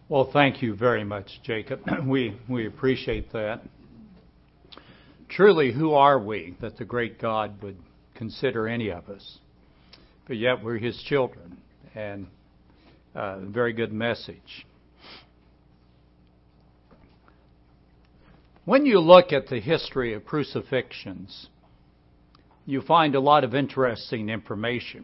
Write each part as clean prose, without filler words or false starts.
Well, thank you very much, Jacob. We appreciate that. Truly, who are we that the great God would consider any of us? But yet we're His children, and a very good message. When you look at the history of crucifixions, you find a lot of interesting information.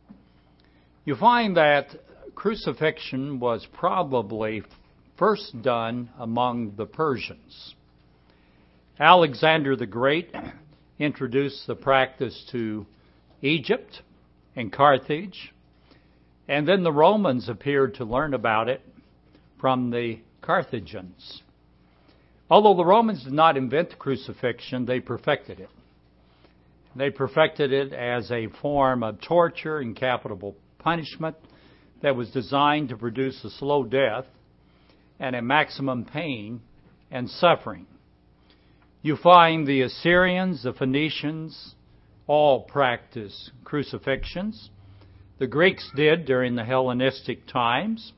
You find that crucifixion was probably first done among the Persians. Alexander the Great introduced the practice to Egypt and Carthage, and then the Romans appeared to learn about it from the Carthaginians. Although the Romans did not invent the crucifixion, they perfected it. They perfected it as a form of torture and capital punishment that was designed to produce a slow death and a maximum pain and suffering. You find the Assyrians, the Phoenicians, all practiced crucifixions. The Greeks did during the Hellenistic times.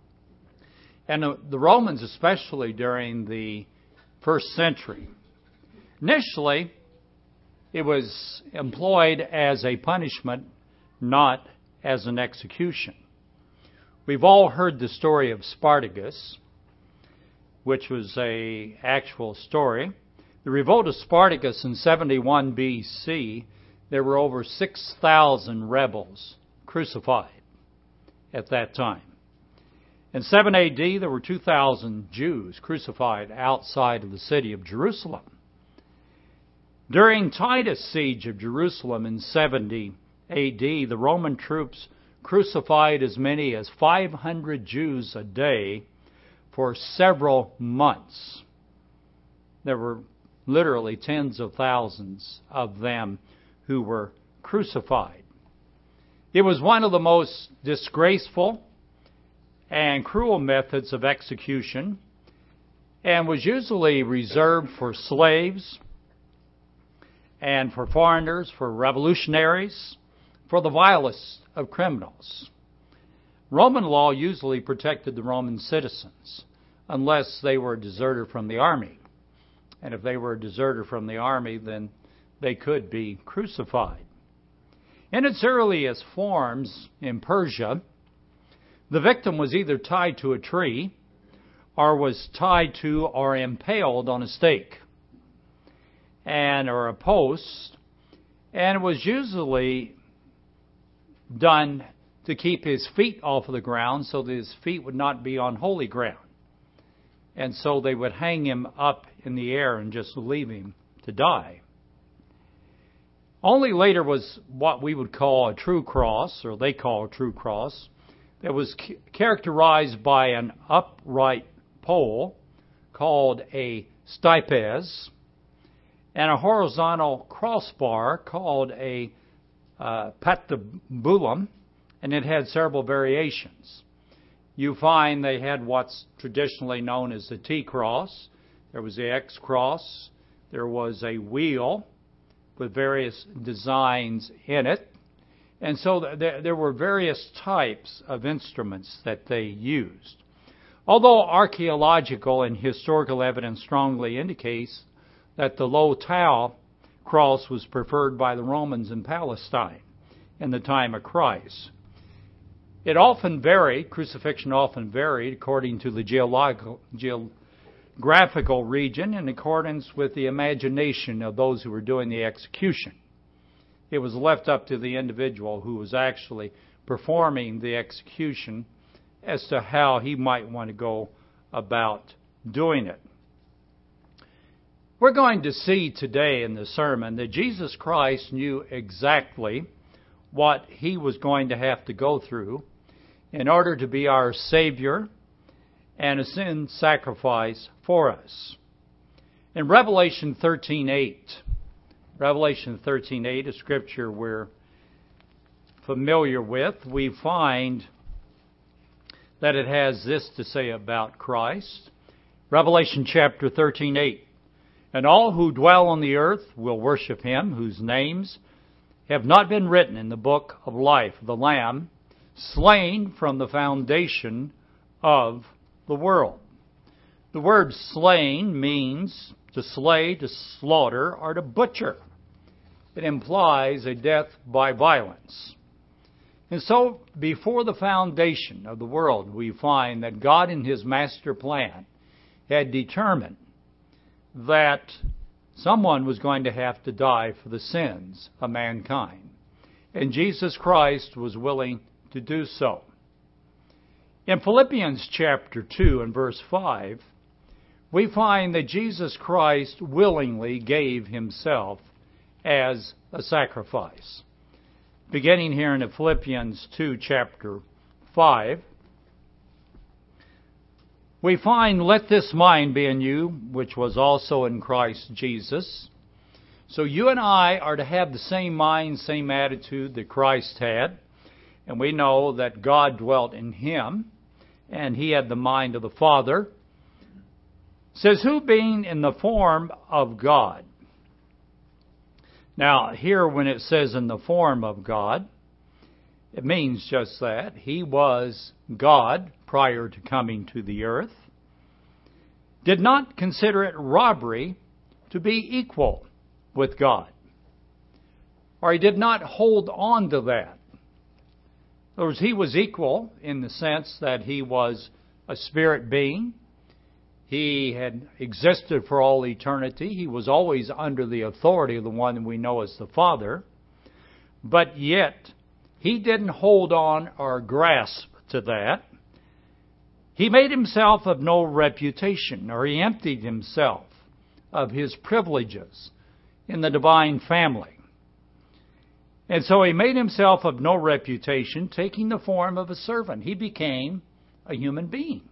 And the Romans especially during the first century. Initially, it was employed as a punishment, not as an execution. We've all heard the story of Spartacus, which was an actual story. The revolt of Spartacus in 71 B.C., there were over 6,000 rebels crucified at that time. In 7 A.D., there were 2,000 Jews crucified outside of the city of Jerusalem. During Titus' siege of Jerusalem in 70 A.D., the Roman troops crucified as many as 500 Jews a day for several months. There were literally tens of thousands of them who were crucified. It was one of the most disgraceful and cruel methods of execution and was usually reserved for slaves and for foreigners, for revolutionaries, for the vilest of criminals. Roman law usually protected the Roman citizens unless they were a deserter from the army. And if they were a deserter from the army, then they could be crucified. In its earliest forms in Persia, the victim was either tied to a tree or was tied to or impaled on a stake or a post, and it was usually done to keep his feet off of the ground so that his feet would not be on holy ground. And so they would hang him up in the air and just leave him to die. Only later was what we would call a true cross, or they call a true cross, that was characterized by an upright pole called a stipes and a horizontal crossbar called a patibulum, and it had several variations. You find they had what's traditionally known as the T-cross. There was the X-cross. There was a wheel with various designs in it. And so there were various types of instruments that they used. Although archaeological and historical evidence strongly indicates that the low tau cross was preferred by the Romans in Palestine in the time of Christ. It often varied, crucifixion often varied according to the geographical region in accordance with the imagination of those who were doing the execution. It was left up to the individual who was actually performing the execution as to how he might want to go about doing it. We're going to see today in the sermon that Jesus Christ knew exactly what He was going to have to go through in order to be our Savior and a sin sacrifice for us. In Revelation 13:8, a scripture we're familiar with, we find that it has this to say about Christ. Revelation chapter 13:8. And all who dwell on the earth will worship Him, whose names have not been written in the book of life of the Lamb, slain from the foundation of the world. The word slain means to slay, to slaughter, or to butcher. It implies a death by violence. And so, before the foundation of the world, we find that God in His master plan had determined that someone was going to have to die for the sins of mankind. And Jesus Christ was willing to do so. In Philippians chapter 2 and verse 5, we find that Jesus Christ willingly gave Himself as a sacrifice. Beginning here in Philippians 2, chapter 5, we find, "Let this mind be in you, which was also in Christ Jesus." So you and I are to have the same mind, same attitude that Christ had. And we know that God dwelt in Him, and He had the mind of the Father. It says, "Who being in the form of God." Now, here when it says in the form of God, it means just that. He was God prior to coming to the earth. Did not consider it robbery to be equal with God. Or He did not hold on to that. In other words, He was equal in the sense that He was a spirit being. He had existed for all eternity. He was always under the authority of the one we know as the Father. But yet, He didn't hold on or grasp to that. He made Himself of no reputation, or He emptied Himself of His privileges in the divine family. And so He made Himself of no reputation, taking the form of a servant. He became a human being.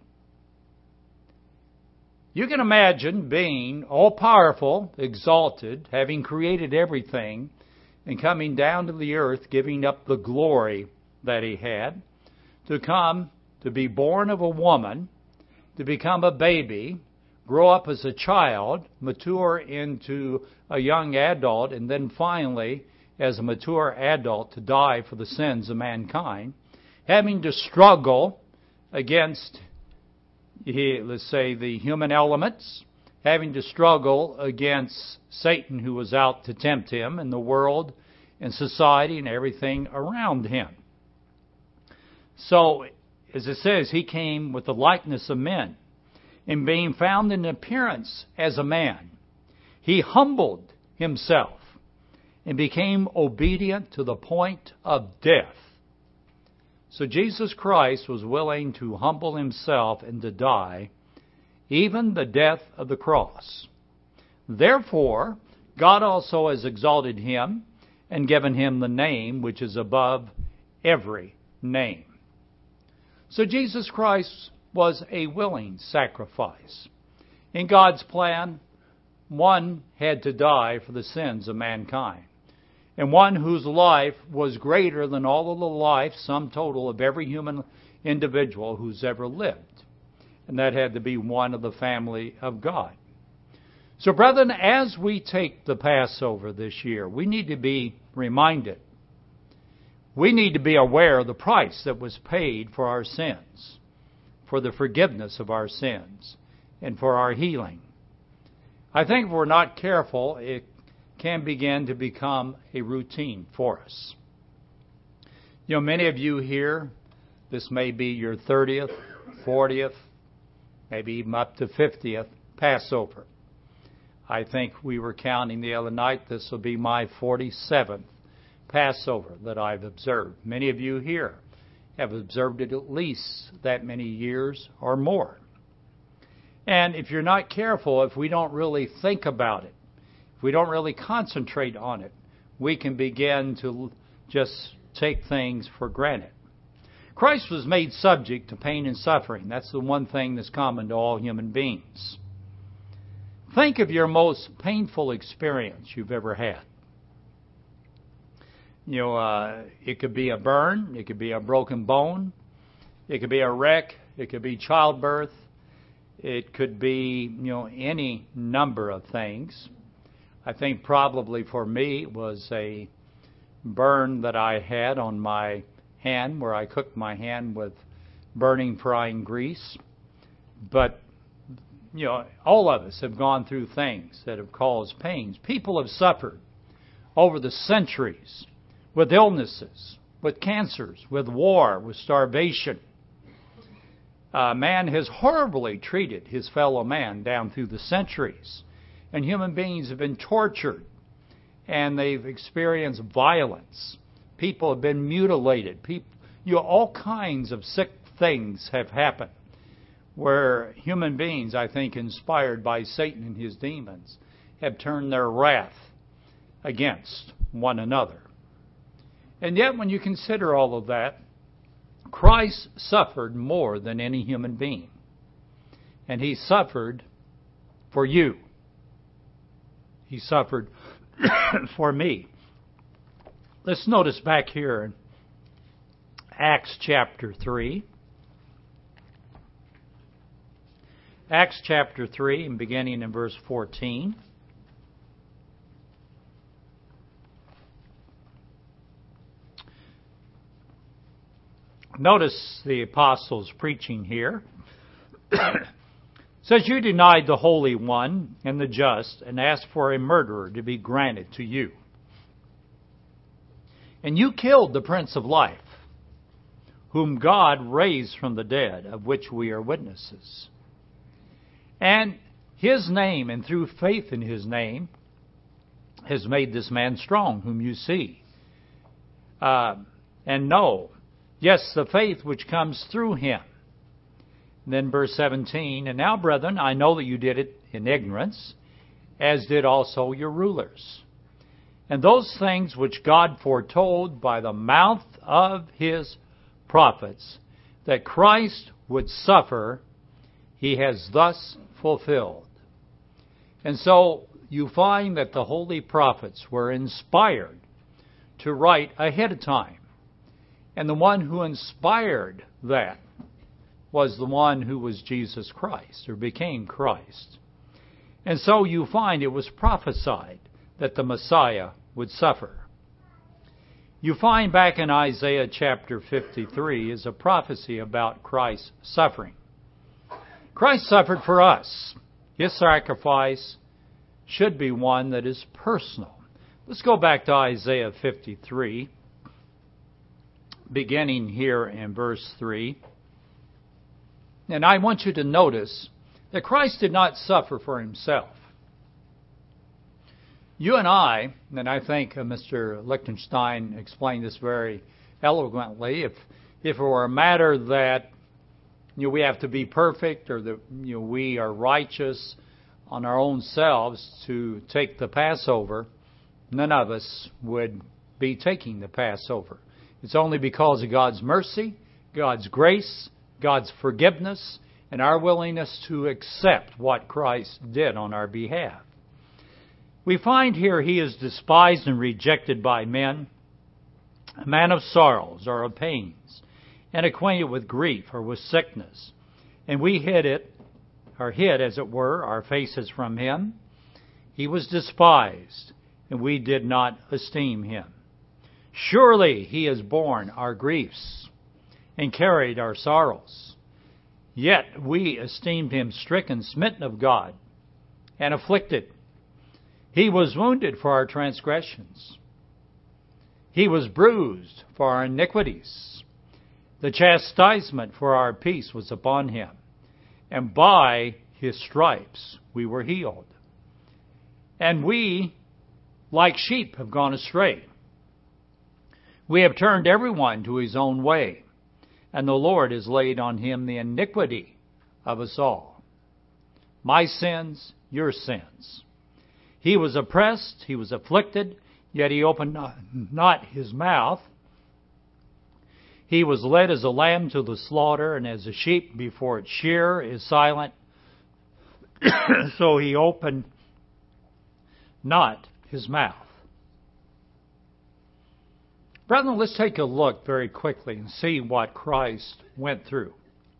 You can imagine being all-powerful, exalted, having created everything, and coming down to the earth, giving up the glory that He had, to come to be born of a woman, to become a baby, grow up as a child, mature into a young adult, and then finally, as a mature adult, to die for the sins of mankind, having to struggle against, let's say, the human elements, having to struggle against Satan, who was out to tempt Him, and the world and society and everything around Him. So, as it says, He came with the likeness of men, and being found in appearance as a man, He humbled Himself and became obedient to the point of death. So Jesus Christ was willing to humble Himself and to die, even the death of the cross. Therefore, God also has exalted Him and given Him the name which is above every name. So Jesus Christ was a willing sacrifice. In God's plan, one had to die for the sins of mankind, and one whose life was greater than all of the life, sum total, of every human individual who's ever lived. And that had to be one of the family of God. So, brethren, as we take the Passover this year, we need to be reminded. We need to be aware of the price that was paid for our sins, for the forgiveness of our sins, and for our healing. I think if we're not careful, it can begin to become a routine for us. You know, many of you here, this may be your 30th, 40th, maybe even up to 50th Passover. I think we were counting the other night, this will be my 47th Passover that I've observed. Many of you here have observed it at least that many years or more. And if you're not careful, if we don't really think about it, if we don't really concentrate on it, we can begin to just take things for granted. Christ was made subject to pain and suffering. That's the one thing that's common to all human beings. Think of your most painful experience you've ever had. You know, it could be a burn, it could be a broken bone, it could be a wreck, it could be childbirth, it could be, any number of things. I think probably for me it was a burn that I had on my hand where I cooked my hand with burning frying grease. But, all of us have gone through things that have caused pains. People have suffered over the centuries with illnesses, with cancers, with war, with starvation. Man has horribly treated his fellow man down through the centuries. And human beings have been tortured. And they've experienced violence. People have been mutilated. All kinds of sick things have happened. Where human beings, I think, inspired by Satan and his demons, have turned their wrath against one another. And yet, when you consider all of that, Christ suffered more than any human being. And He suffered for you. He suffered for me. Let's notice back here in Acts chapter 3. Acts chapter 3, and beginning in verse 14. Notice the apostles preaching here. It says, "You denied the Holy One and the just, and asked for a murderer to be granted to you. And you killed the Prince of Life, whom God raised from the dead, of which we are witnesses. And His name, and through faith in His name, has made this man strong, whom you see. And know, yes, the faith which comes through Him." And then verse 17, "And now, brethren, I know that you did it in ignorance, as did also your rulers. And those things which God foretold by the mouth of His prophets, that Christ would suffer, He has thus fulfilled." And so you find that the holy prophets were inspired to write ahead of time. And the one who inspired that was the one who was Jesus Christ, or became Christ. And so you find it was prophesied that the Messiah would suffer. You find back in Isaiah chapter 53 is a prophecy about Christ's suffering. Christ suffered for us. His sacrifice should be one that is personal. Let's go back to Isaiah 53, beginning here in verse 3. And I want you to notice that Christ did not suffer for Himself. You and I think Mr. Lichtenstein explained this very eloquently, if it were a matter that we have to be perfect, or that we are righteous on our own selves to take the Passover, none of us would be taking the Passover. It's only because of God's mercy, God's grace, God's forgiveness, and our willingness to accept what Christ did on our behalf. We find here He is despised and rejected by men, a man of sorrows or of pains, and acquainted with grief or with sickness. And we hid, as it were, our faces from Him. He was despised, and we did not esteem Him. Surely He has borne our griefs and carried our sorrows. Yet we esteemed Him stricken, smitten of God, and afflicted. He was wounded for our transgressions. He was bruised for our iniquities. The chastisement for our peace was upon Him, and by His stripes we were healed. And we, like sheep, have gone astray. We have turned everyone to his own way, and the Lord has laid on Him the iniquity of us all. My sins, your sins. He was oppressed, He was afflicted, yet He opened not His mouth. He was led as a lamb to the slaughter, and as a sheep before its shearer is silent, so He opened not His mouth. Brethren, let's take a look very quickly and see what Christ went through.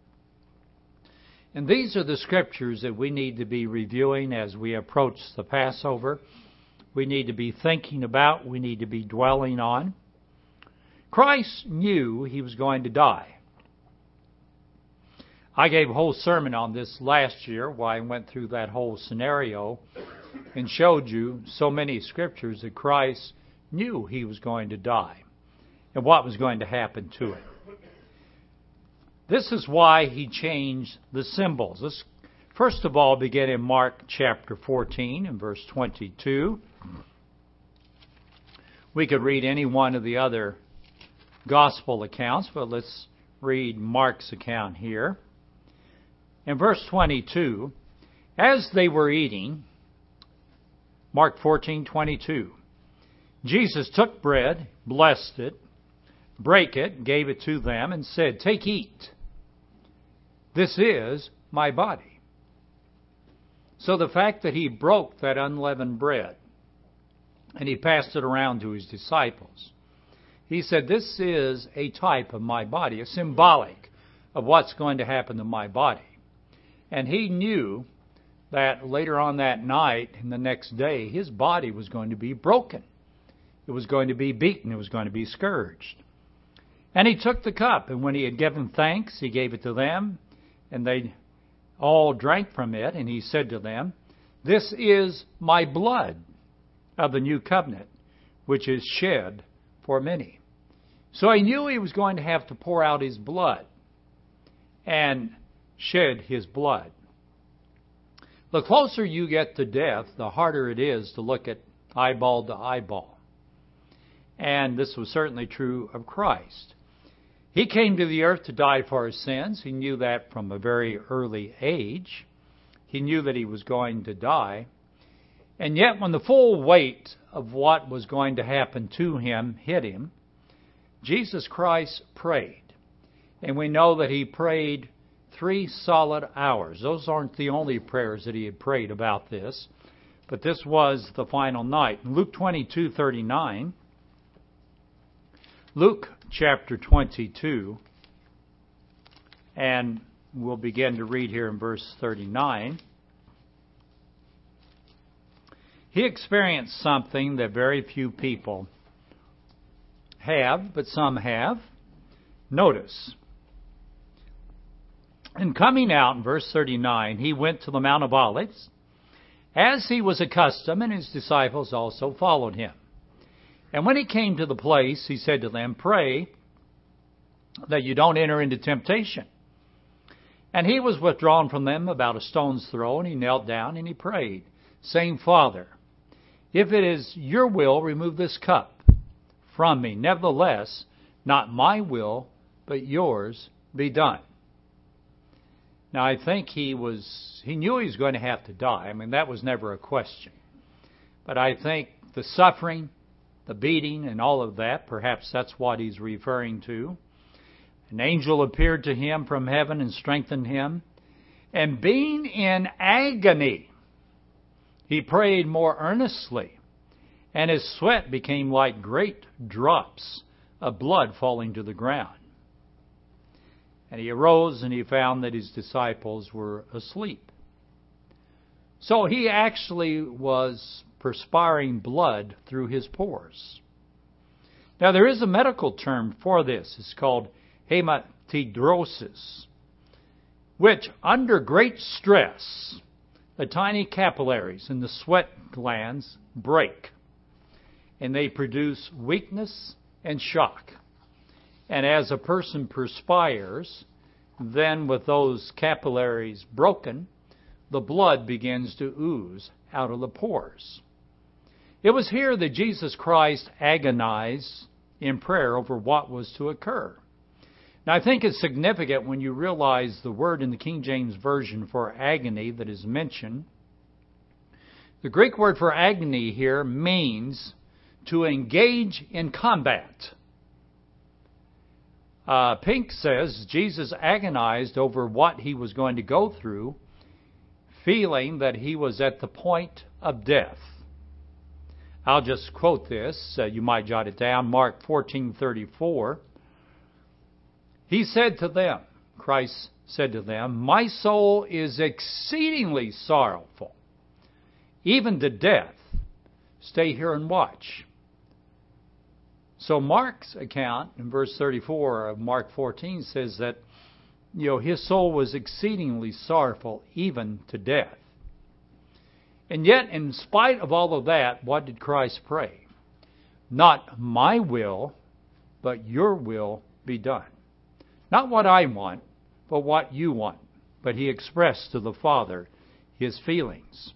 And these are the scriptures that we need to be reviewing as we approach the Passover. We need to be thinking about, we need to be dwelling on. Christ knew He was going to die. I gave a whole sermon on this last year where I went through that whole scenario and showed you so many scriptures that Christ knew he was going to die and what was going to happen to him. This is why he changed the symbols. Let's first of all begin in Mark chapter 14 and verse 22. We could read any one of the other gospel accounts, but let's read Mark's account here. In verse 22, as they were eating, Mark 14:22, Jesus took bread, blessed it, brake it, gave it to them, and said, "Take, eat. This is my body." So the fact that he broke that unleavened bread and he passed it around to his disciples, he said, "This is a type of my body, a symbolic of what's going to happen to my body." And he knew that later on that night and the next day, his body was going to be broken. It was going to be beaten. It was going to be scourged. And he took the cup, and when he had given thanks, he gave it to them, and they all drank from it. And he said to them, "This is my blood of the new covenant, which is shed for many." So he knew he was going to have to pour out his blood and shed his blood. The closer you get to death, the harder it is to look at eyeball to eyeball. And this was certainly true of Christ. He came to the earth to die for his sins. He knew that from a very early age. He knew that he was going to die. And yet when the full weight of what was going to happen to him hit him, Jesus Christ prayed. And we know that he prayed 3 solid hours. Those aren't the only prayers that he had prayed about this, but this was the final night. In Luke 22:39, Luke chapter 22, and we'll begin to read here in verse 39. He experienced something that very few people have, but some have. Notice, and coming out, in verse 39, he went to the Mount of Olives, as he was accustomed, and his disciples also followed him. And when he came to the place, he said to them, "Pray that you don't enter into temptation." And he was withdrawn from them about a stone's throw, and he knelt down and he prayed, saying, "Father, if it is your will, remove this cup from me. Nevertheless, not my will, but yours be done." Now, I think he knew he was going to have to die. I mean, that was never a question. But I think the suffering, the beating, and all of that, perhaps that's what he's referring to. An angel appeared to him from heaven and strengthened him. And being in agony, he prayed more earnestly, and his sweat became like great drops of blood falling to the ground. And he arose and he found that his disciples were asleep. So he actually was perspiring blood through his pores. Now there is a medical term for this. It's called hematidrosis, which under great stress, the tiny capillaries in the sweat glands break, and they produce weakness and shock. And as a person perspires, then with those capillaries broken, the blood begins to ooze out of the pores. It was here that Jesus Christ agonized in prayer over what was to occur. Now, I think it's significant when you realize the word in the King James Version for agony that is mentioned. The Greek word for agony here means to engage in combat. Pink says Jesus agonized over what he was going to go through, feeling that he was at the point of death. I'll just quote this. You might jot it down. Mark 14:34. He said to them, Christ said to them, "My soul is exceedingly sorrowful, even to death. Stay here and watch." So Mark's account in verse 34 of Mark 14 says that his soul was exceedingly sorrowful, even to death. And yet, in spite of all of that, what did Christ pray? Not my will, but your will be done. Not what I want, but what you want. But he expressed to the Father his feelings.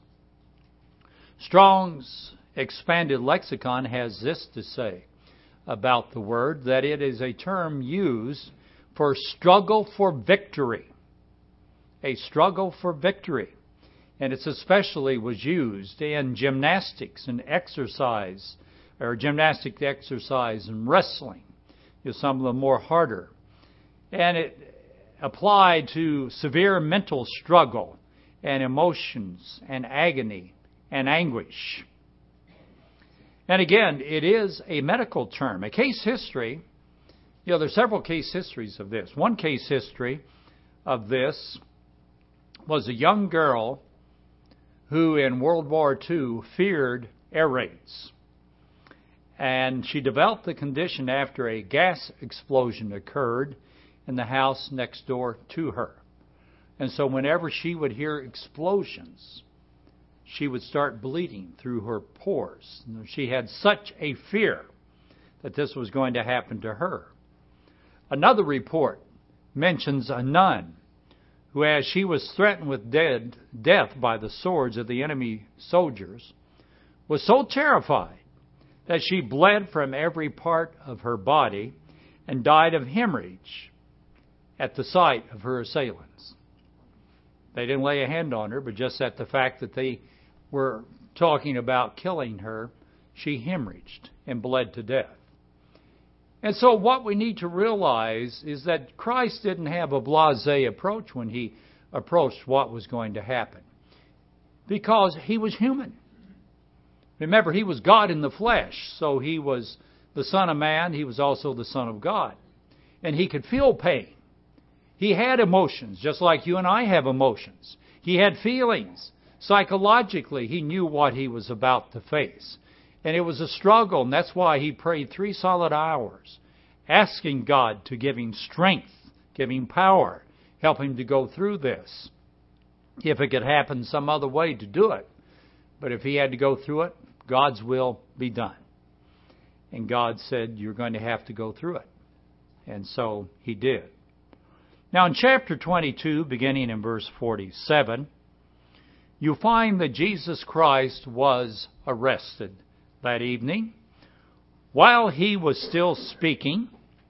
Strong's Expanded Lexicon has this to say about the word, that it is a term used for struggle for victory. A struggle for victory. And it especially was used in gymnastics and exercise, or gymnastic exercise and wrestling. Some of the more harder. And it applied to severe mental struggle and emotions and agony and anguish. And again, it is a medical term. A case history, there's several case histories of this. One case history of this was a young girl who in World War II feared air raids. And she developed the condition after a gas explosion occurred in the house next door to her. And so whenever she would hear explosions, she would start bleeding through her pores. She had such a fear that this was going to happen to her. Another report mentions a nun who, as she was threatened with death by the swords of the enemy soldiers, was so terrified that she bled from every part of her body and died of hemorrhage at the sight of her assailants. They didn't lay a hand on her, but just at the fact that they were talking about killing her, she hemorrhaged and bled to death. And so what we need to realize is that Christ didn't have a blasé approach when he approached what was going to happen, because he was human. Remember, he was God in the flesh, so he was the Son of Man. He was also the Son of God. And he could feel pain. He had emotions, just like you and I have emotions. He had feelings. Psychologically, he knew what he was about to face. And it was a struggle, and that's why he prayed 3 solid hours, asking God to give him strength, give him power, help him to go through this. If it could happen some other way, to do it. But if he had to go through it, God's will be done. And God said, you're going to have to go through it. And so he did. Now in chapter 22, beginning in verse 47, you find that Jesus Christ was arrested that evening. While he was still speaking,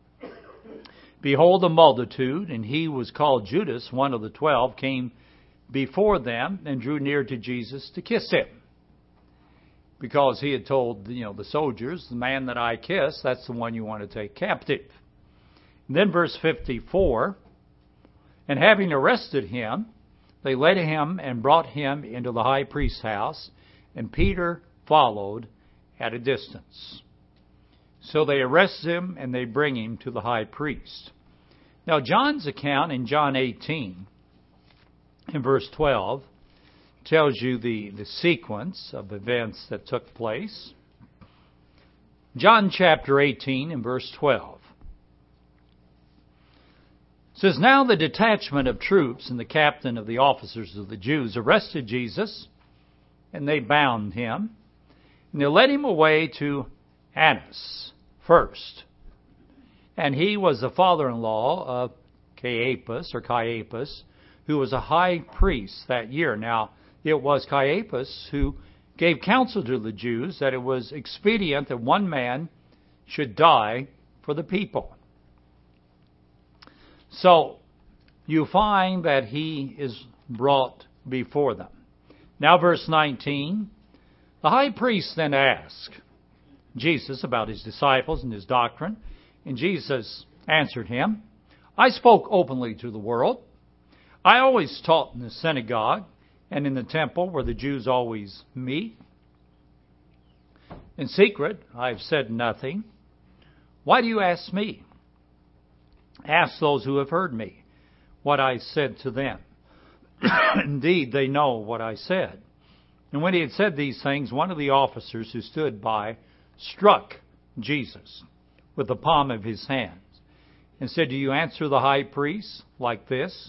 behold, a multitude, and he was called Judas, one of the 12, came before them and drew near to Jesus to kiss him. Because he had told, the soldiers, the man that I kiss, that's the one you want to take captive. And then verse 54, and having arrested him, they led him and brought him into the high priest's house, and Peter followed at a distance. So they arrest him and they bring him to the high priest. Now John's account in John 18, in verse 12, tells you the sequence of events that took place. John chapter 18 and verse 12 says, Now the detachment of troops and the captain of the officers of the Jews arrested Jesus, and they bound him, and they led him away to Annas first. And he was the father-in-law of Caiaphas, who was a high priest that year. Now, it was Caiaphas who gave counsel to the Jews that it was expedient that one man should die for the people. So, you find that he is brought before them. Now, verse 19, the high priest then asked Jesus about his disciples and his doctrine, and Jesus answered him, I spoke openly to the world. I always taught in the synagogue and in the temple where the Jews always meet. In secret, I have said nothing. Why do you ask me? Ask those who have heard me what I said to them. Indeed, they know what I said. And when he had said these things, one of the officers who stood by struck Jesus with the palm of his hands. and said, "Do you answer the high priest like this?"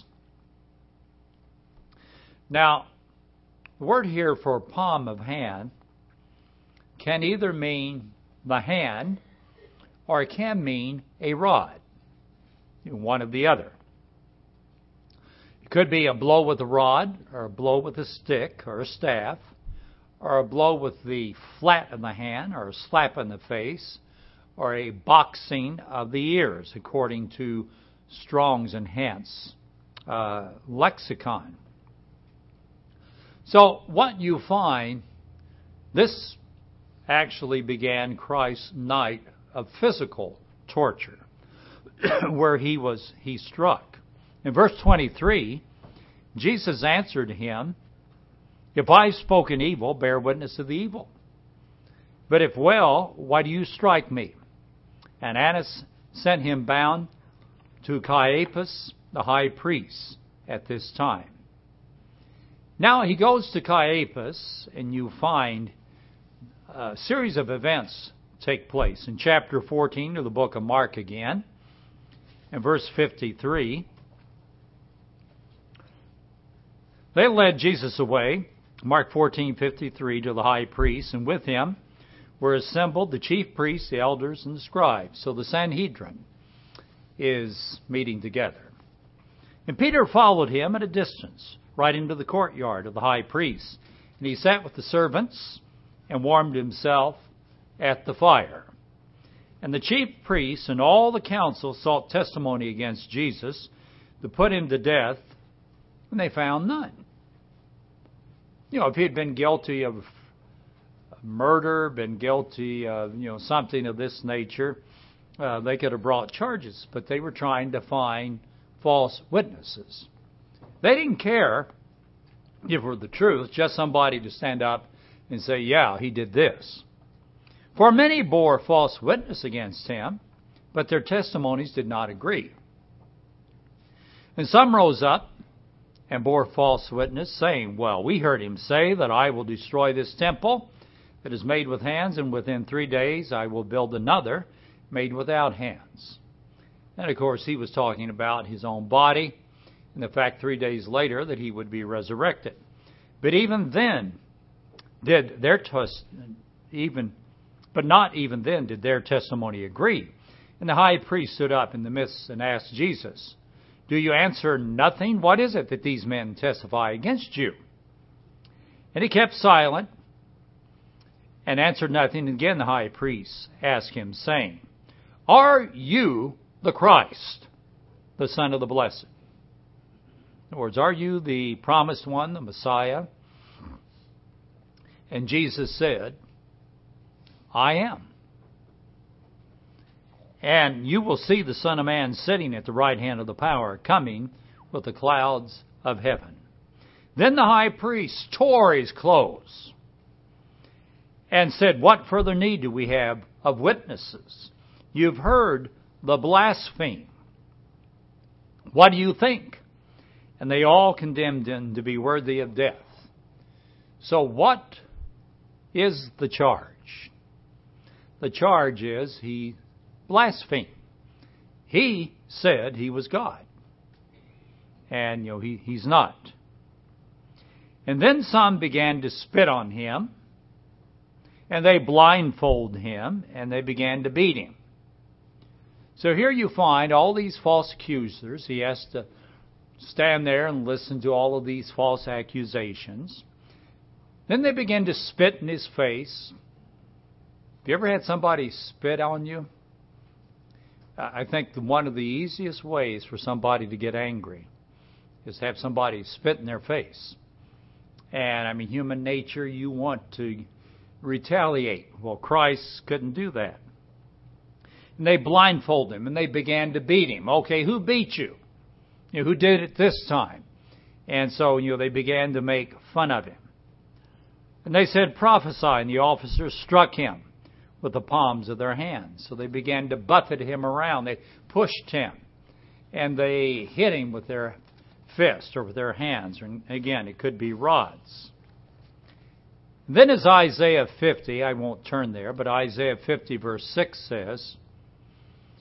Now, the word here for palm of hand can either mean the hand or it can mean a rod, one of the other. It could be a blow with a rod, or a blow with a stick or a staff, or a blow with the flat of the hand, or a slap in the face, or a boxing of the ears, according to Strong's Enhanced Lexicon. So what you find, this actually began Christ's night of physical torture, where he struck. In verse 23, Jesus answered him, "If I've spoken evil, bear witness of the evil. But if well, why do you strike me?" And Annas sent him bound to Caiaphas, the high priest, at this time. Now he goes to Caiaphas, and you find a series of events take place. In chapter 14 of the book of Mark again, in verse 53, they led Jesus away, Mark 14:53, to the high priest, and with him were assembled the chief priests, the elders, and the scribes. So the Sanhedrin is meeting together. And Peter followed him at a distance, right into the courtyard of the high priest. And he sat with the servants and warmed himself at the fire. And the chief priests and all the council sought testimony against Jesus to put him to death, and they found none. If he had been guilty of murder, been guilty of something of this nature, they could have brought charges, but they were trying to find false witnesses. They didn't care if it were the truth, just somebody to stand up and say, "Yeah, he did this." For many bore false witness against him, but their testimonies did not agree. And some rose up and bore false witness, saying, "Well, we heard him say that I will destroy this temple that is made with hands, and within 3 days I will build another made without hands." And of course, he was talking about his own body, and the fact 3 days later that he would be resurrected. But even then, not even then did their testimony agree. And the high priest stood up in the midst and asked Jesus, "Do you answer nothing? What is it that these men testify against you?" And he kept silent and answered nothing. And again the high priest asked him, saying, "Are you the Christ, the Son of the Blessed?" In other words, are you the promised one, the Messiah? And Jesus said, "I am. And you will see the Son of Man sitting at the right hand of the power, coming with the clouds of heaven." Then the high priest tore his clothes and said, "What further need do we have of witnesses? You've heard the blasphemy. What do you think?" And they all condemned him to be worthy of death. So what is the charge? The charge is he blasphemed. He said he was God. And, he's not. And then some began to spit on him, and they blindfolded him, and they began to beat him. So here you find all these false accusers. He has to stand there and listen to all of these false accusations. Then they begin to spit in his face. Have you ever had somebody spit on you? I think one of the easiest ways for somebody to get angry is to have somebody spit in their face. And, human nature, you want to retaliate. Well, Christ couldn't do that. And they blindfolded him, and they began to beat him. Okay, who beat you? Who did it this time? And so, they began to make fun of him. And they said, "Prophesy," and the officers struck him with the palms of their hands. So they began to buffet him around. They pushed him, and they hit him with their fist or with their hands. And again, it could be rods. Then as Isaiah 50, I won't turn there, but Isaiah 50 verse 6 says,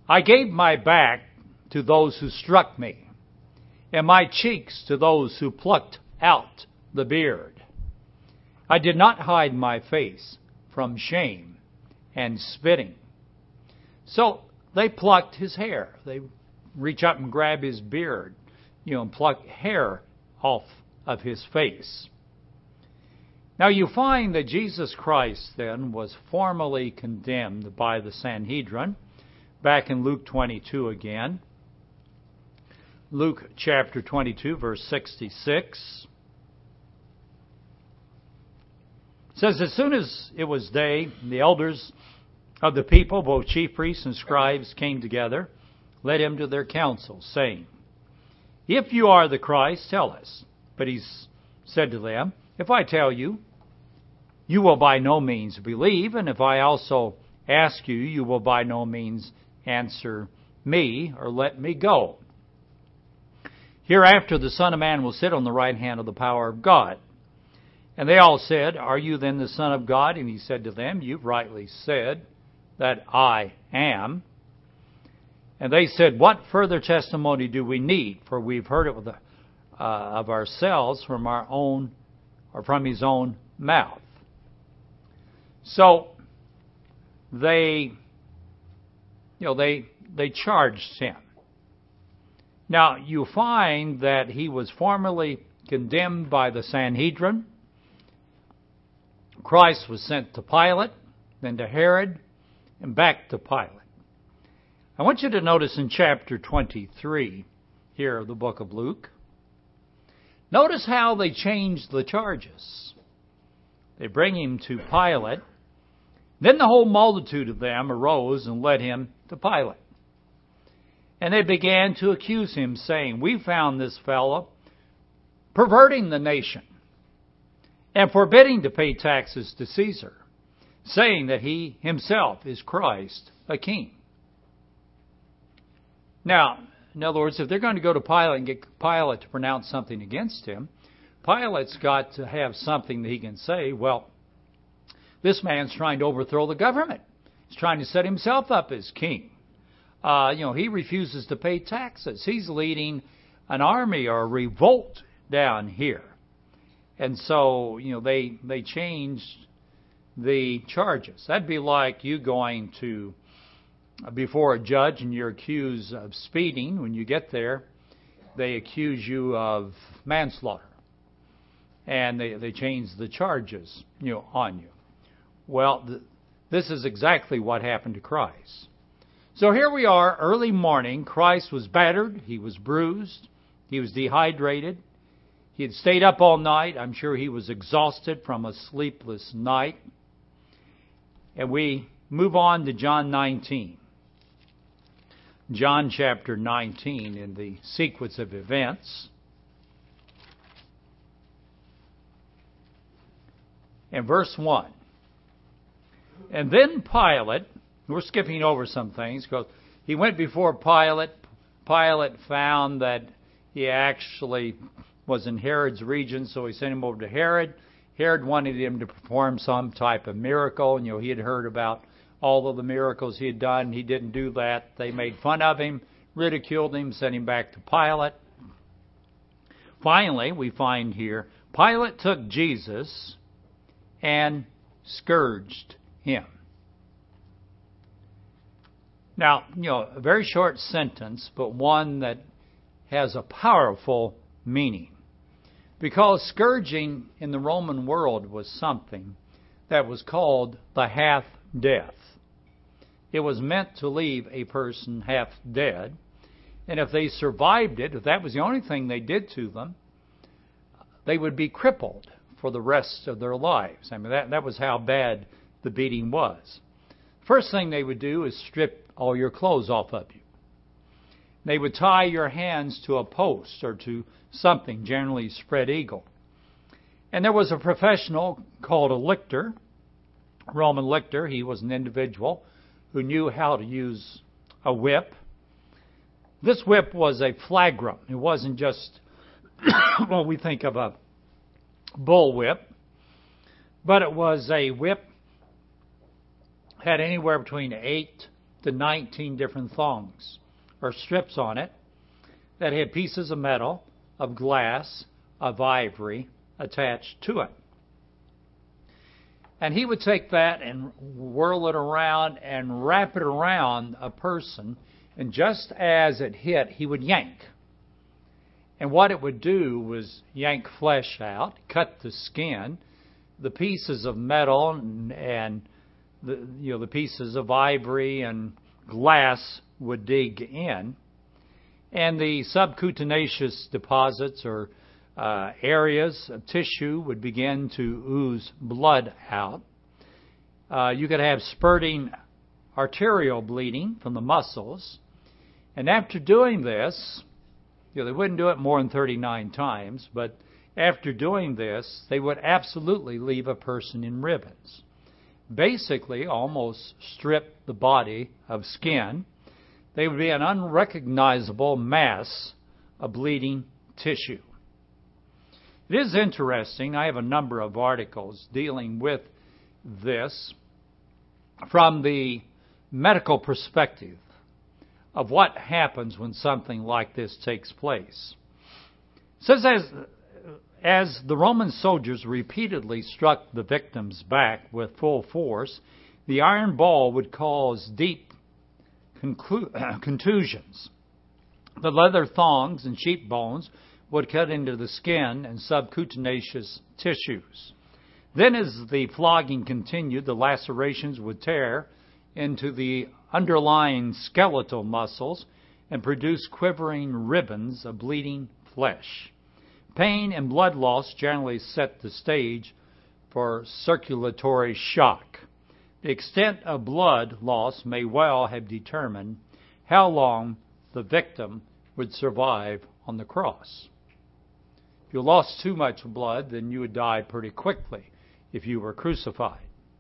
I gave my back to those who struck me, and my cheeks to those who plucked out the beard. I did not hide my face from shame and spitting. So they plucked his hair. They reach up and grab his beard, and pluck hair off of his face. Now you find that Jesus Christ then was formally condemned by the Sanhedrin, back in Luke 22 again. Luke chapter 22, verse 66. It says, as soon as it was day, the elders of the people, both chief priests and scribes, came together, led him to their council, saying, if you are the Christ, tell us. But he said to them, if I tell you, you will by no means believe, and if I also ask you, you will by no means answer me or let me go. Hereafter the Son of Man will sit on the right hand of the power of God. And they all said, are you then the Son of God? And he said to them, you've rightly said that I am. And they said, what further testimony do we need? For we've heard it of ourselves from our own, or from his own mouth. So they charged him. Now you find that he was formally condemned by the Sanhedrin. Christ was sent to Pilate, then to Herod, and back to Pilate. I want you to notice in chapter 23 here of the book of Luke, notice how they changed the charges. They bring him to Pilate. Then the whole multitude of them arose and led him to Pilate. And they began to accuse him, saying, we found this fellow perverting the nation and forbidding to pay taxes to Caesar, saying that he himself is Christ, a king. Now, in other words, if they're going to go to Pilate and get Pilate to pronounce something against him, Pilate's got to have something that he can say, well, this man's trying to overthrow the government. He's trying to set himself up as king. He refuses to pay taxes. He's leading an army or a revolt down here. And so, they changed the charges. That'd be like you going to before a judge and you're accused of speeding. When you get there, they accuse you of manslaughter. And they change the charges, on you. Well, this is exactly what happened to Christ. So here we are, early morning. Christ was battered. He was bruised. He was dehydrated. He had stayed up all night. I'm sure he was exhausted from a sleepless night. And we move on to John 19. John chapter 19 in the sequence of events. And verse 1. And then Pilate, we're skipping over some things, because he went before Pilate. Pilate found that he actually was in Herod's region, so he sent him over to Herod. Herod wanted him to perform some type of miracle. He had heard about all of the miracles he had done. He didn't do that. They made fun of him, ridiculed him, sent him back to Pilate. Finally, we find here, Pilate took Jesus and scourged him. Now, a very short sentence, but one that has a powerful meaning. Because scourging in the Roman world was something that was called the half-death. It was meant to leave a person half dead. And if they survived it, if that was the only thing they did to them, they would be crippled for the rest of their lives. I mean, that was how bad the beating was. First thing they would do is strip all your clothes off of you. They would tie your hands to a post or to something, generally spread eagle. And there was a professional called a lictor, Roman lictor. He was an individual who knew how to use a whip. This whip was a flagrum. It wasn't just what we think of a bull whip, but it was a whip, had anywhere between 8 to 19 different thongs or strips on it that had pieces of metal, of glass, of ivory attached to it. And he would take that and whirl it around and wrap it around a person, and just as it hit, he would yank. And what it would do was yank flesh out, cut the skin, the pieces of metal and the pieces of ivory and glass would dig in, and the subcutaneous deposits or areas of tissue would begin to ooze blood out. You could have spurting arterial bleeding from the muscles. And after doing this, they wouldn't do it more than 39 times, but after doing this, they would absolutely leave a person in ribbons. Basically, almost strip the body of skin. They would be an unrecognizable mass of bleeding tissue. It is interesting. I have a number of articles dealing with this from the medical perspective of what happens when something like this takes place. It says as the Roman soldiers repeatedly struck the victims back with full force, the iron ball would cause deep contusions. The leather thongs and sheep bones would cut into the skin and subcutaneous tissues. Then as the flogging continued, the lacerations would tear into the underlying skeletal muscles and produce quivering ribbons of bleeding flesh. Pain and blood loss generally set the stage for circulatory shock. The extent of blood loss may well have determined how long the victim would survive on the cross. If you lost too much blood, then you would die pretty quickly if you were crucified.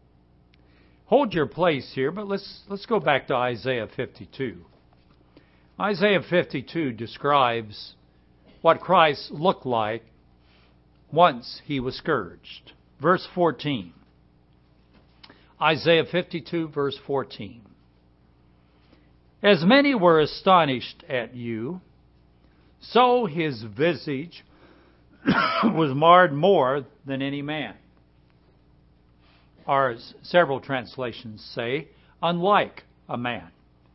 Hold your place here, but let's go back to Isaiah 52. Isaiah 52 describes what Christ looked like once he was scourged. Verse 14. Isaiah 52, verse 14. As many were astonished at you, so his visage was marred more than any man. Or, as several translations say, unlike a man.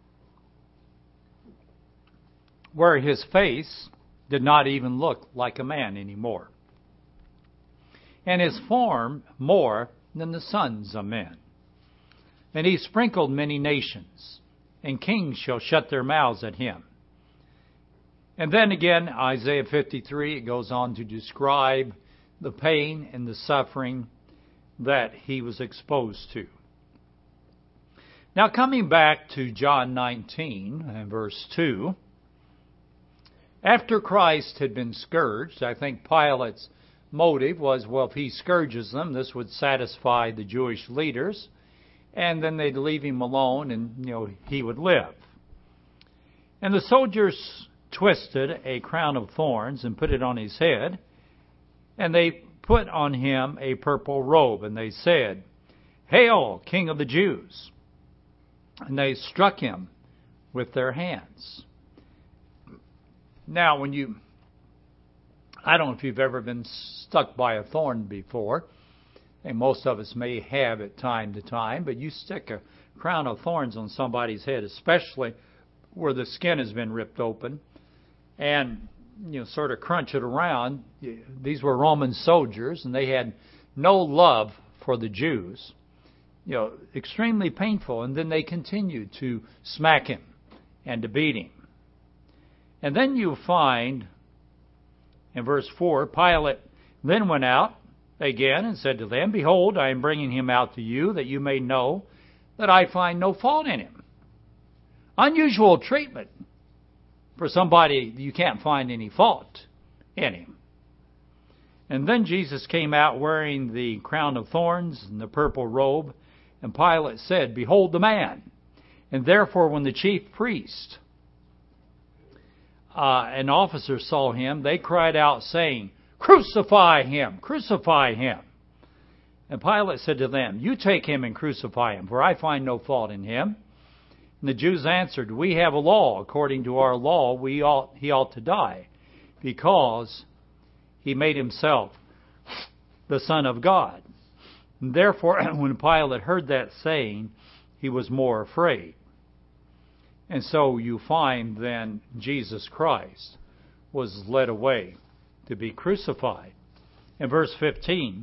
Where his face did not even look like a man anymore. And his form more than the sons of men. And he sprinkled many nations, and kings shall shut their mouths at him. And then again, Isaiah 53, it goes on to describe the pain and the suffering that he was exposed to. Now coming back to John 19 and verse 2, after Christ had been scourged, I think Pilate's motive was, well, if he scourges them, this would satisfy the Jewish leaders, and then they'd leave him alone and, he would live. And the soldiers twisted a crown of thorns and put it on his head, and they put on him a purple robe, and they said, "Hail, King of the Jews!" And they struck him with their hands. Now, I don't know if you've ever been stuck by a thorn before, and most of us may have at time to time, but you stick a crown of thorns on somebody's head, especially where the skin has been ripped open, and sort of crunch it around. These were Roman soldiers, and they had no love for the Jews. Extremely painful. And then they continued to smack him and to beat him. And then you find, in verse 4, Pilate then went out again and said to them, "Behold, I am bringing him out to you, that you may know that I find no fault in him." Unusual treatment for somebody you can't find any fault in him. And then Jesus came out wearing the crown of thorns and the purple robe, and Pilate said, "Behold the man." And therefore when the chief priest and officers saw him, they cried out, saying, "Crucify him! Crucify him!" And Pilate said to them, "You take him and crucify him, for I find no fault in him." And the Jews answered, "We have a law. According to our law, he ought to die, because he made himself the Son of God." And therefore, when Pilate heard that saying, he was more afraid. And so you find then Jesus Christ was led away to be crucified. In verse 15,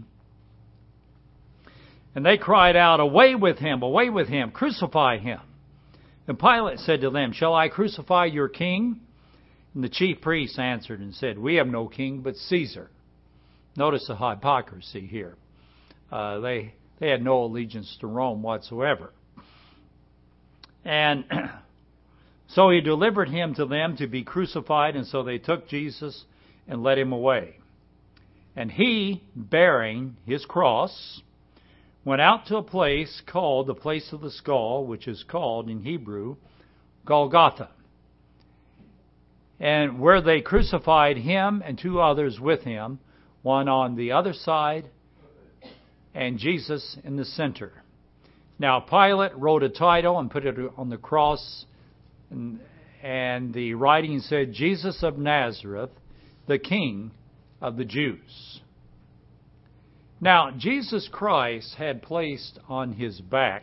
and they cried out, away with him, crucify him. And Pilate said to them, "Shall I crucify your king?" And the chief priests answered and said, "We have no king but Caesar." Notice the hypocrisy here. They had no allegiance to Rome whatsoever. And so he delivered him to them to be crucified, and so they took Jesus and led him away. And he, bearing his cross, went out to a place called the place of the skull, which is called in Hebrew Golgotha, and where they crucified him and two others with him, one on the other side and Jesus in the center. Now Pilate wrote a title and put it on the cross, and the writing said, "Jesus of Nazareth, the King of the Jews." Now, Jesus Christ had placed on his back,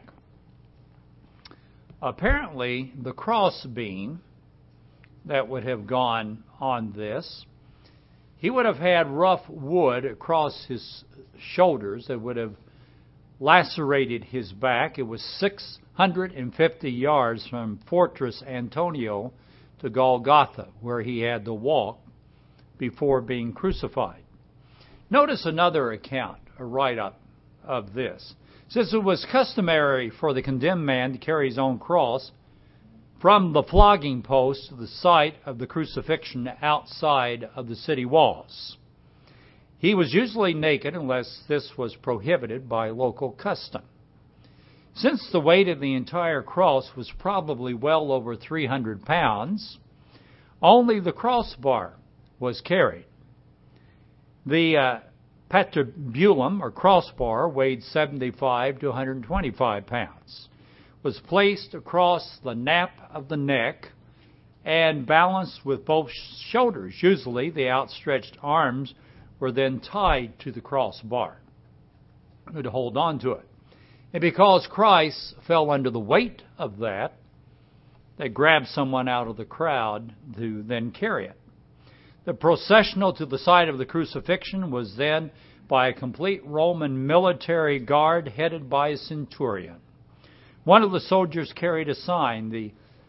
apparently, the crossbeam that would have gone on this. He would have had rough wood across his shoulders that would have lacerated his back. It was 650 yards from Fortress Antonio to Golgotha, where he had to walk before being crucified. Notice another account, a write-up of this. It says it was customary for the condemned man to carry his own cross from the flogging post to the site of the crucifixion outside of the city walls. He was usually naked unless this was prohibited by local custom. Since the weight of the entire cross was probably well over 300 pounds, only the crossbar was carried. The patibulum, or crossbar, weighed 75 to 125 pounds, was placed across the nape of the neck and balanced with both shoulders. Usually the outstretched arms were then tied to the crossbar to hold on to it. And because Christ fell under the weight of that, they grabbed someone out of the crowd to then carry it. The processional to the site of the crucifixion was then by a complete Roman military guard headed by a centurion. One of the soldiers carried a sign, the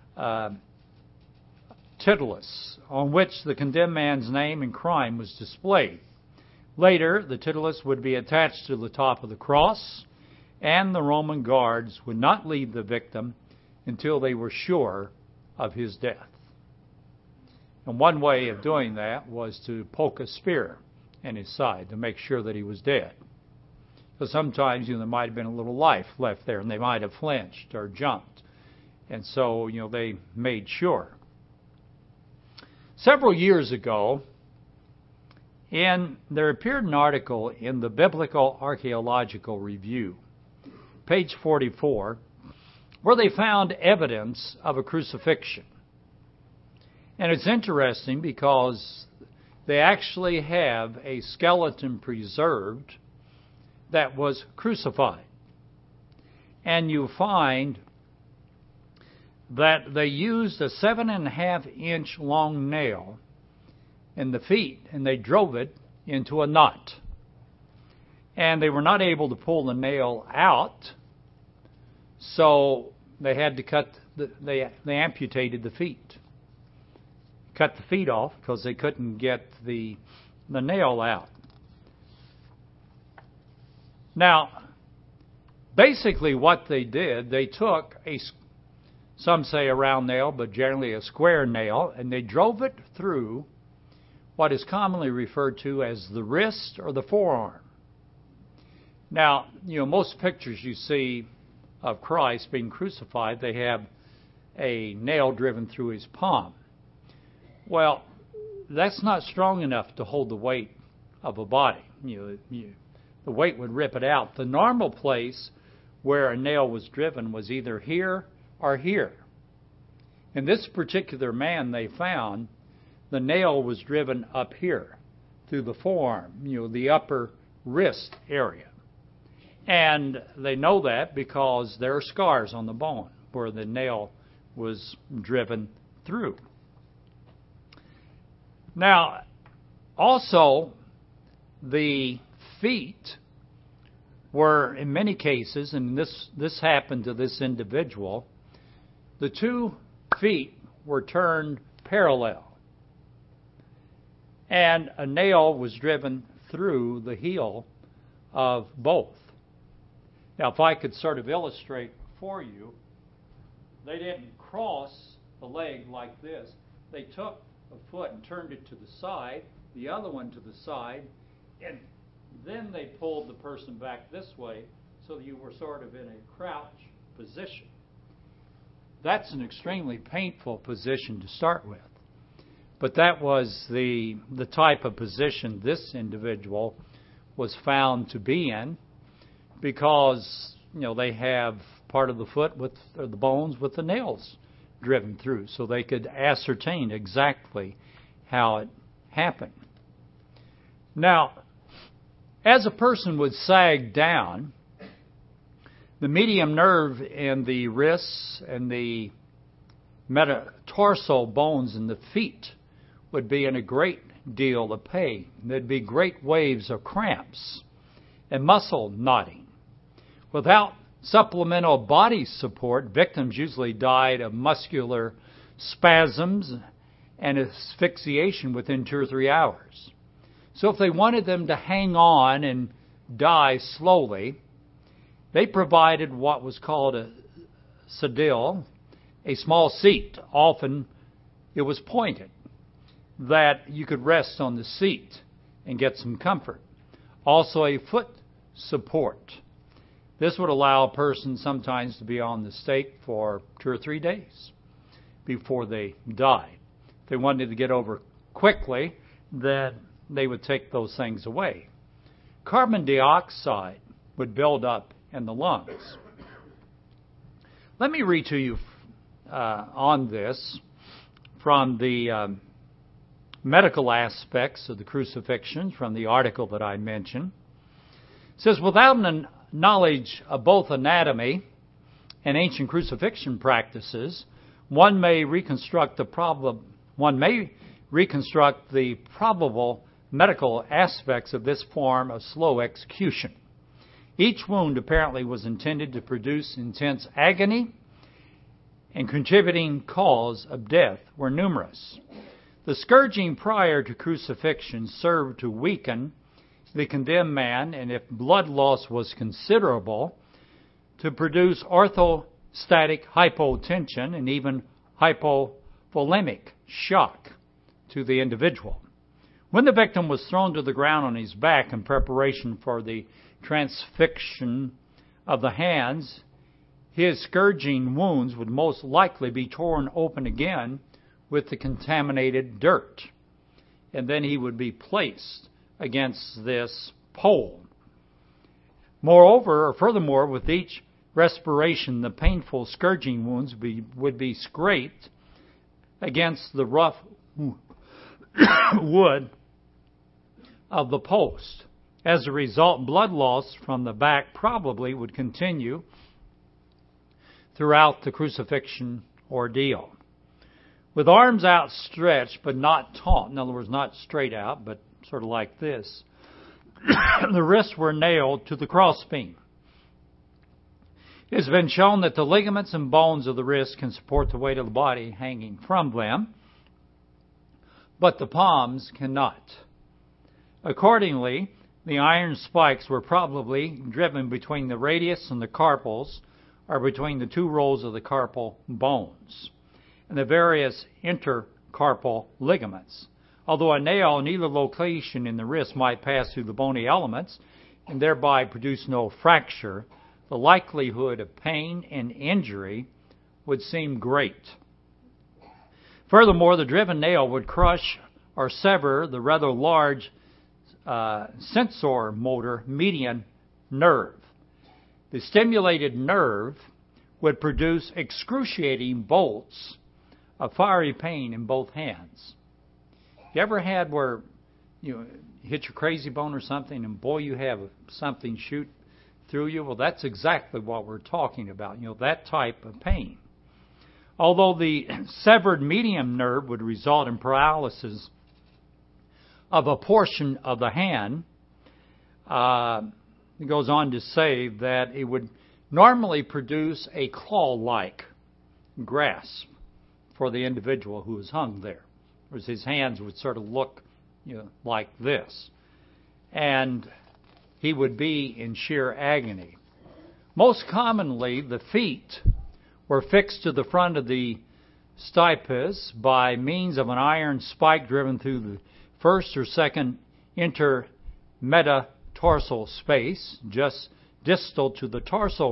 titulus, on which the condemned man's name and crime was displayed. Later, the titulus would be attached to the top of the cross, and the Roman guards would not leave the victim until they were sure of his death. And one way of doing that was to poke a spear in his side to make sure that he was dead. So sometimes, there might have been a little life left there, and they might have flinched or jumped. And so, they made sure. Several years ago, there appeared an article in the Biblical Archaeological Review, page 44, where they found evidence of a crucifixion. And it's interesting because they actually have a skeleton preserved that was crucified. And you find that they used a 7.5-inch long nail in the feet, and they drove it into a knot. And they were not able to pull the nail out, so they had to they amputated the feet. Cut the feet off because they couldn't get the nail out. Now, basically what they did, they took some say a round nail, but generally a square nail, and they drove it through what is commonly referred to as the wrist or the forearm. Now, most pictures you see of Christ being crucified, they have a nail driven through his palm. Well, that's not strong enough to hold the weight of a body. The weight would rip it out. The normal place where a nail was driven was either here or here. In this particular man they found, the nail was driven up here through the forearm, the upper wrist area. And they know that because there are scars on the bone where the nail was driven through. Now, also, the feet were, in many cases, and this happened to this individual, the 2 feet were turned parallel. And a nail was driven through the heel of both. Now, if I could sort of illustrate for you, they didn't cross the leg like this. They took a foot and turned it to the side, the other one to the side, and then they pulled the person back this way so that you were sort of in a crouch position. That's an extremely painful position to start with. But that was the type of position this individual was found to be in, because they have part of the foot or the bones with the nails driven through, so they could ascertain exactly how it happened. Now, as a person would sag down, the medium nerve in the wrists and the metatarsal bones in the feet would be in a great deal of pain. There'd be great waves of cramps and muscle knotting. Without supplemental body support, victims usually died of muscular spasms and asphyxiation within 2 or 3 hours. So if they wanted them to hang on and die slowly, they provided what was called a sedile, a small seat. Often it was pointed, that you could rest on the seat and get some comfort. Also a foot support. This would allow a person sometimes to be on the stake for 2 or 3 days before they died. If they wanted to get over quickly, then they would take those things away. Carbon dioxide would build up in the lungs. Let me read to you on this from the medical aspects of the crucifixion from the article that I mentioned. It says, without a knowledge of both anatomy and ancient crucifixion practices, one may reconstruct the probable medical aspects of this form of slow execution. Each wound apparently was intended to produce intense agony, and contributing cause of death were numerous. The scourging prior to crucifixion served to weaken the condemned man, and if blood loss was considerable, to produce orthostatic hypotension and even hypovolemic shock to the individual. When the victim was thrown to the ground on his back in preparation for the transfixion of the hands, his scourging wounds would most likely be torn open again with the contaminated dirt, and then he would be placed against this pole. Furthermore, with each respiration, the painful scourging wounds would be scraped against the rough wood of the post. As a result, blood loss from the back probably would continue throughout the crucifixion ordeal. With arms outstretched but not taut, in other words, not straight out, but sort of like this, the wrists were nailed to the crossbeam. It has been shown that the ligaments and bones of the wrist can support the weight of the body hanging from them, but the palms cannot. Accordingly, the iron spikes were probably driven between the radius and the carpals, or between the 2 rows of the carpal bones, and the various intercarpal ligaments. Although a nail in either location in the wrist might pass through the bony elements and thereby produce no fracture, the likelihood of pain and injury would seem great. Furthermore, the driven nail would crush or sever the rather large sensor motor median nerve. The stimulated nerve would produce excruciating bolts a fiery pain in both hands. You ever had where you hit your crazy bone or something, and boy, you have something shoot through you? Well, that's exactly what we're talking about, that type of pain. Although the severed median nerve would result in paralysis of a portion of the hand, it goes on to say that it would normally produce a claw-like grasp for the individual who was hung there. Whereas his hands would sort of look like this. And he would be in sheer agony. Most commonly, the feet were fixed to the front of the stipes by means of an iron spike driven through the first or second intermetatarsal space, just distal to the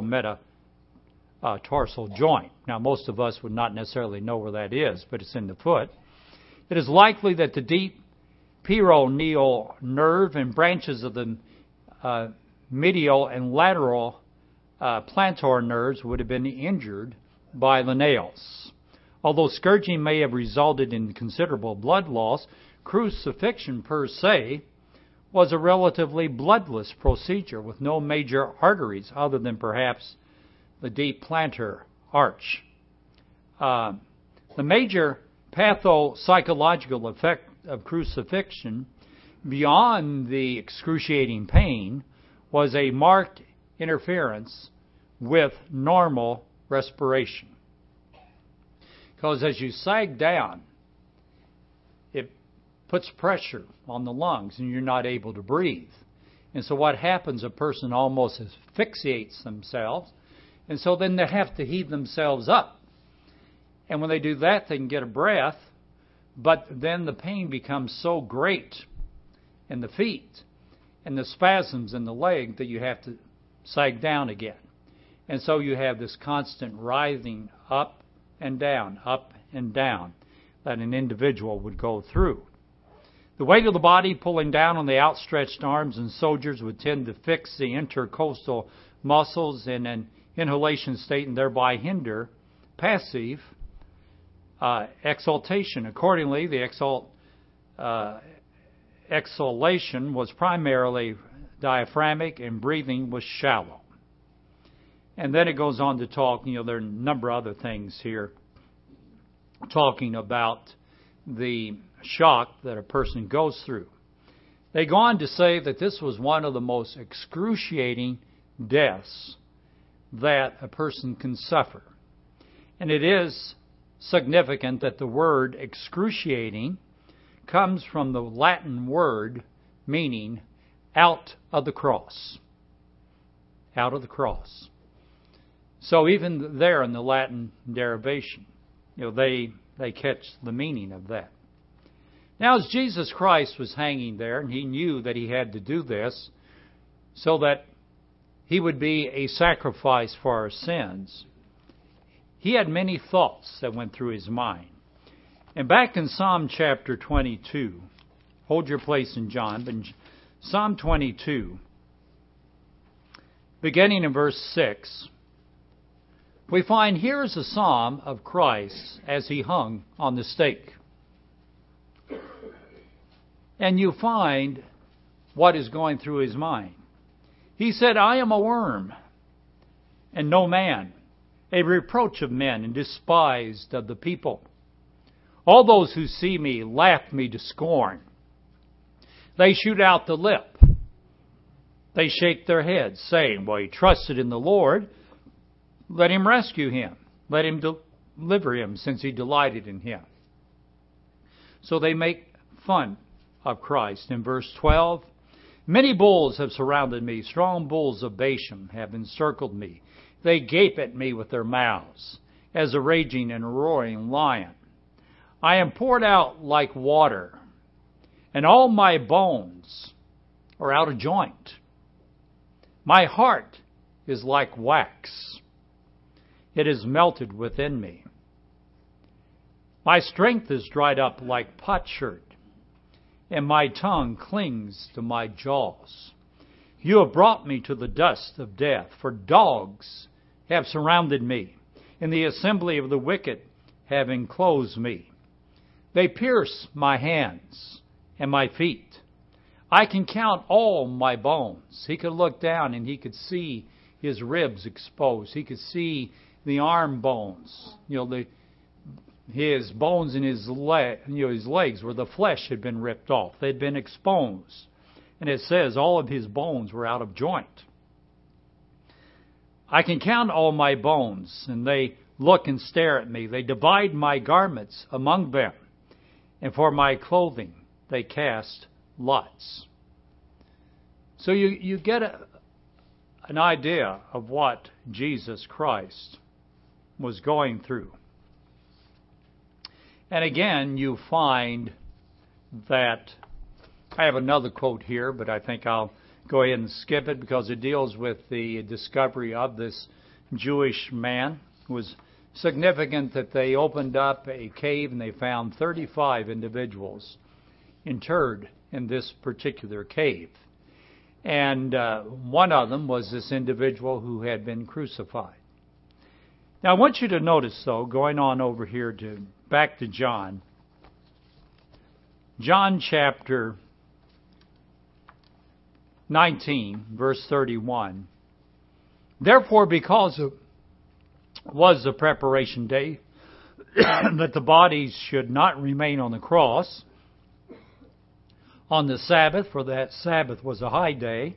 tarsal joint. Now, most of us would not necessarily know where that is, but it's in the foot. It is likely that the deep peroneal nerve and branches of the medial and lateral plantar nerves would have been injured by the nails. Although scourging may have resulted in considerable blood loss, crucifixion per se was a relatively bloodless procedure with no major arteries other than perhaps the deep plantar arch. The major pathopsychological effect of crucifixion, beyond the excruciating pain, was a marked interference with normal respiration. Because as you sag down, it puts pressure on the lungs and you're not able to breathe. And so what happens, a person almost asphyxiates themselves, and so then they have to heave themselves up. And when they do that, they can get a breath, but then the pain becomes so great in the feet and the spasms in the leg that you have to sag down again. And so you have this constant writhing up and down that an individual would go through. The weight of the body pulling down on the outstretched arms and soldiers would tend to fix the intercostal muscles in an inhalation state and thereby hinder passive exhaltation. Accordingly, the exhalation was primarily diaphragmatic and breathing was shallow. And then it goes on to talk, there are a number of other things here talking about the shock that a person goes through. They go on to say that this was one of the most excruciating deaths that a person can suffer. And it is significant that the word excruciating comes from the Latin word meaning out of the cross. Out of the cross. So even there in the Latin derivation, they catch the meaning of that. Now, as Jesus Christ was hanging there, and he knew that he had to do this so that he would be a sacrifice for our sins, he had many thoughts that went through his mind. And back in Psalm chapter 22, hold your place in John, but in Psalm 22, beginning in verse 6, we find here is a psalm of Christ as he hung on the stake. And you find what is going through his mind. He said, I am a worm and no man, a reproach of men and despised of the people. All those who see me laugh me to scorn. They shoot out the lip. They shake their heads, saying, well, he trusted in the Lord. Let him rescue him. Let him deliver him, since he delighted in him. So they make fun of Christ. In verse 12, many bulls have surrounded me. Strong bulls of Bashan have encircled me. They gape at me with their mouths, as a raging and roaring lion. I am poured out like water, and all my bones are out of joint. My heart is like wax. It is melted within me. My strength is dried up like potsherd, and my tongue clings to my jaws. You have brought me to the dust of death, for dogs have surrounded me, and the assembly of the wicked have enclosed me. They pierce my hands and my feet. I can count all my bones. He could look down and he could see his ribs exposed. He could see the arm bones. His bones in his legs where the flesh had been ripped off. They'd been exposed. And it says all of his bones were out of joint. I can count all my bones, and they look and stare at me. They divide my garments among them, and for my clothing they cast lots. So you get an idea of what Jesus Christ was going through. And again, you find that, I have another quote here, but I think I'll go ahead and skip it because it deals with the discovery of this Jewish man. It was significant that they opened up a cave and they found 35 individuals interred in this particular cave. And one of them was this individual who had been crucified. Now I want you to notice, though, going on over here back to John chapter 19, verse 31. Therefore, because it was the preparation day, that the bodies should not remain on the cross on the Sabbath, for that Sabbath was a high day,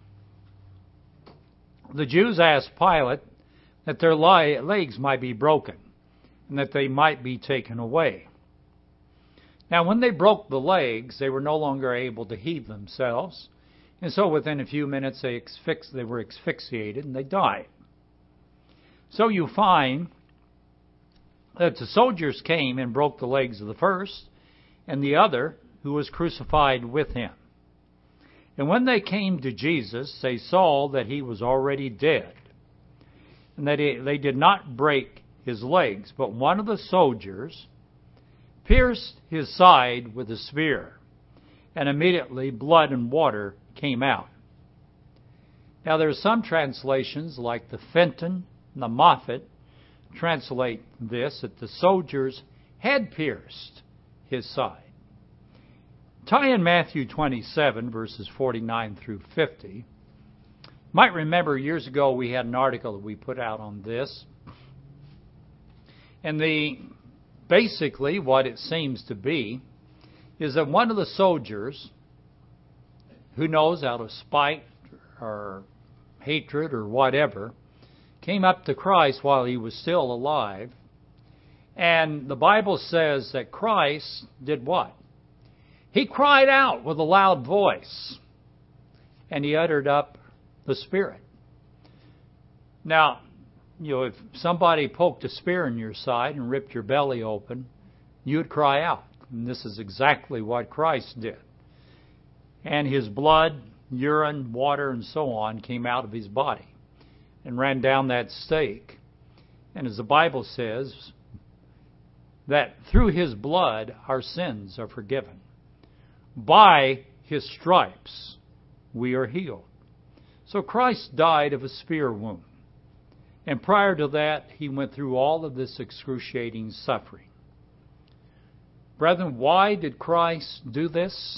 the Jews asked Pilate that their legs might be broken and that they might be taken away. Now, when they broke the legs, they were no longer able to heave themselves. And so within a few minutes, they were asphyxiated and they died. So you find that the soldiers came and broke the legs of the first and the other who was crucified with him. And when they came to Jesus, they saw that he was already dead and that they did not break his legs, but one of the soldiers pierced his side with a spear, and immediately blood and water came out. Now there are some translations, like the Fenton and the Moffat, translate this, that the soldiers had pierced his side. Tie in Matthew 27, verses 49 through 50. Might remember years ago we had an article that we put out on this. And basically what it seems to be is that one of the soldiers, who knows, out of spite or hatred or whatever, came up to Christ while he was still alive. And the Bible says that Christ did what? He cried out with a loud voice, and he uttered up the Spirit. Now, if somebody poked a spear in your side and ripped your belly open, you would cry out. And this is exactly what Christ did. And his blood, urine, water, and so on came out of his body and ran down that stake. And as the Bible says, that through his blood our sins are forgiven. By his stripes we are healed. So Christ died of a spear wound. And prior to that, he went through all of this excruciating suffering. Brethren, why did Christ do this?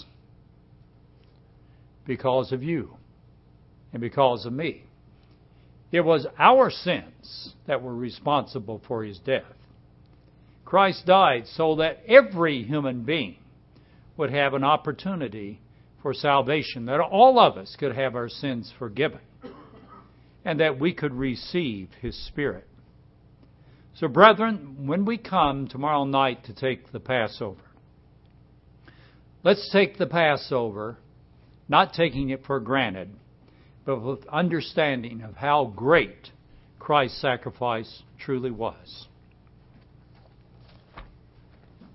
Because of you and because of me. It was our sins that were responsible for his death. Christ died so that every human being would have an opportunity for salvation, that all of us could have our sins forgiven, and that we could receive his Spirit. So, brethren, when we come tomorrow night to take the Passover, let's take the Passover, not taking it for granted, but with understanding of how great Christ's sacrifice truly was.